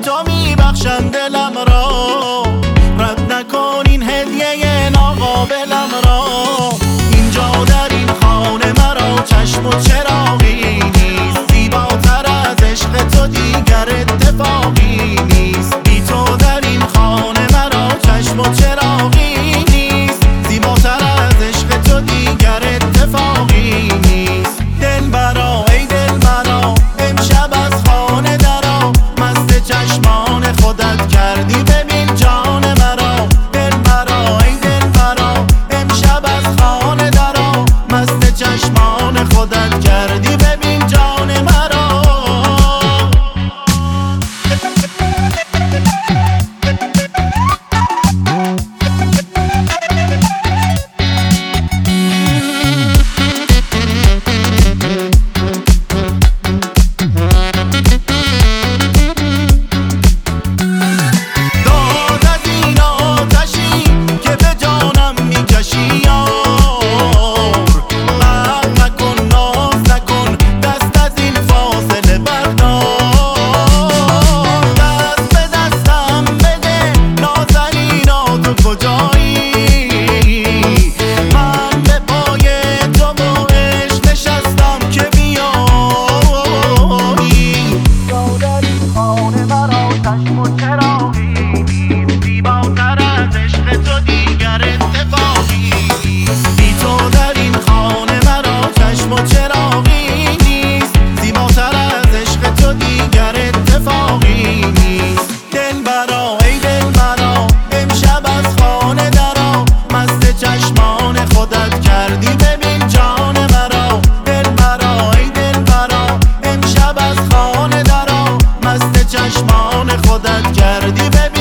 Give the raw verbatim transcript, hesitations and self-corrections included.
تو میبخشم دلم را، رد نکن این هدیه ناقابلم را. اینجا در این خانه مرا چشم و چراغی نیست، زیباتر از عشق تو دیگر اتفاقی نیست. بی تو در این خانه مرا چشم و چراغی نیست، زیباتر از عشق تو دیگر اتفاقی نیست. دلبرا ای دلبرا امشب از خانه درا، مست چشمان خودت کردی ببین جان مرا. دلبرا ای دلبرا امشب از خانه درا، مست چشمان خودت کردی ببین جان مرا. چشمان خودت کردی ببین جان مرا. دلبرا ای دلبرا امشب از خانه درا، مست چشمان خودت کردی ببین